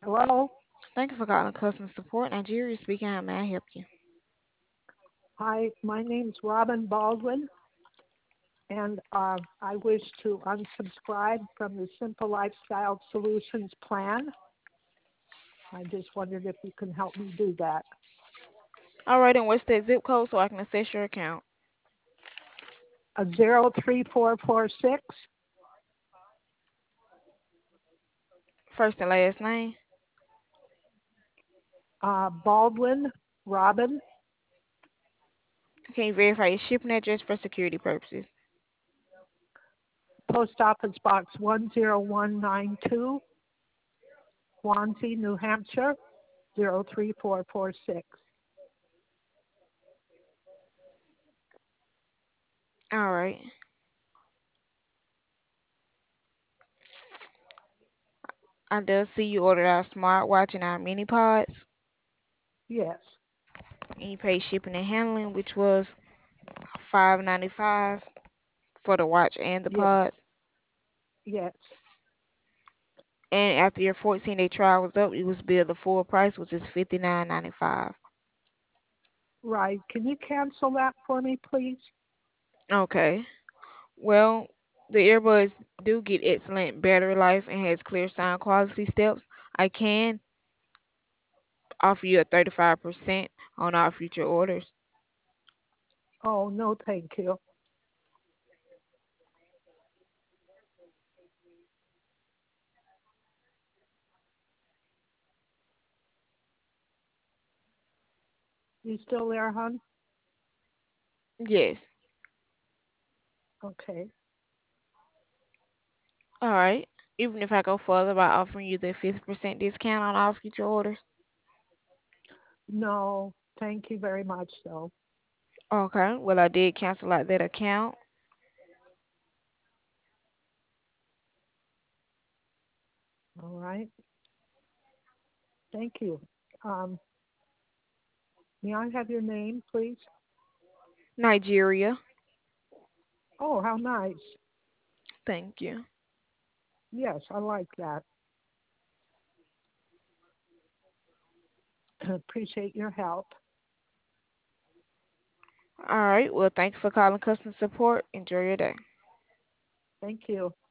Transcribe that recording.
Hello. Thank you for calling customer support. Nigeria speaking. How may I help you? Hi, my name's Robin Baldwin, and I wish to unsubscribe from the Simple Lifestyle Solutions plan. I just wondered if you can help me do that. All right, and what's that zip code so I can access your account? 03446, First and last name. Baldwin Robin, Can you verify your shipping address for security purposes? Post Office Box 10192, Swansea, New Hampshire 03446. All right. I do see you ordered our smartwatch and our mini pods, Yes, and you paid shipping and handling, which was $5.95 for the watch and the yes, pods. yes. And after your 14-day trial was up, it was billed the full price, which is $59.95. Right. Can you cancel that for me, please? Okay. Well, the earbuds do get excellent battery life and has clear sound quality steps. I can offer you a 35% on our future orders. Oh, no, thank you. You still there, hon? Yes. Okay. All right. Even if I go further by offering you the 50% discount on all future orders. No, thank you very much, though. Okay. Well, I did cancel out that account. All right. Thank you. Um, may I have your name, please? Nigeria. Oh, how nice. Thank you. Yes, I like that. Appreciate your help. All right. Well, thanks for calling customer support. Enjoy your day. Thank you.